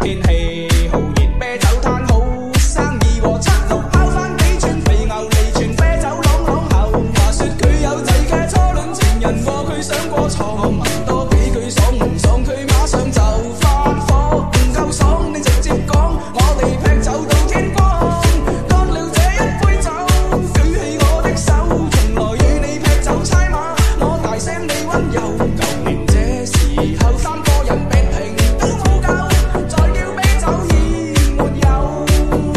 天氣好熱，啤酒攤好生意和七六拋返幾串肥牛嚟傳啤酒朗朗後，話說佢有仔嘅初戀情人和佢上過床，我問多幾句爽唔爽，佢馬上就發火，唔夠爽你直接講，我哋劈酒到天光，乾了這一杯酒，舉起我的手，從來與你劈酒猜馬，我大聲你溫柔，舊年這時候三個人劈停都冇夠，再叫啤酒已沒有。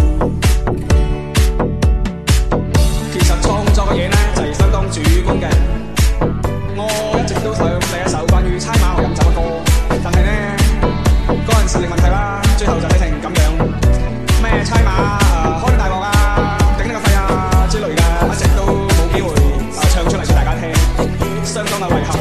其實創作嘅嘢呢，就係相當主觀嘅，我一直都想寫一首關於猜馬和飲酒嘅歌，但係呢，個人實力問題啦，最後就睇成咁樣，咩猜馬開大鑊啊，頂你個肺啊之類嘅，一直都冇機會唱出嚟俾大家聽，相當嘅遺憾。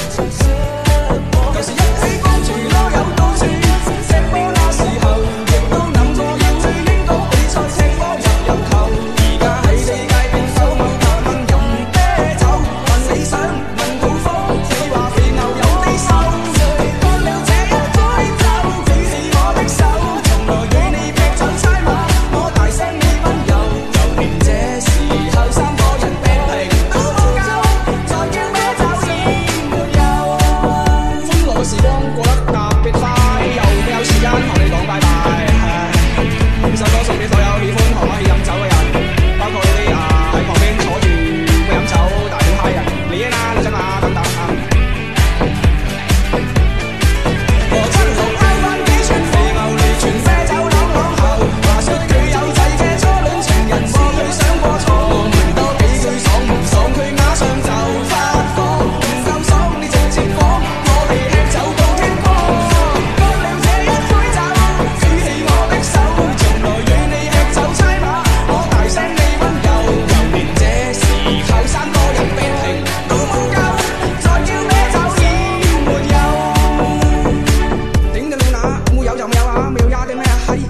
舊時一起幫住囉柚到處踢波，那時候亦都諗過要去英國比賽踢波入球，而家喺世界邊手舞足蹈飲啤酒，問理想問古風，你話肥牛有啲瘦，乾了這一杯酒，舉起我的手，從來與你劈酒猜馬，我大聲你溫柔，舊年這時候三個人劈停都冇夠，再叫啤酒已沒有。歡樂嘅時光過得特別快，又未有時間同你講拜拜。呢首歌送俾所有喜歡同我一起飲酒嘅人，包括啲喺旁邊坐住會飲酒大屌嗨人，李英啊、李真啊等等。和七六拋返幾串肥牛嚟傳啤酒朗朗後，話說佢有仔嘅初戀情人和佢上過床，我問多幾句爽唔爽，佢馬上就發火，唔夠爽你直接講，我哋吃酒到天光，乾了這一杯酒，舉起我的手，從來與你吃酒猜馬，我大聲你溫柔，舊年這時候三個人劈停都冇夠，再叫啤酒已沒有。頂你老乸，沒有就沒有啊，沒有呀啲咩啊，係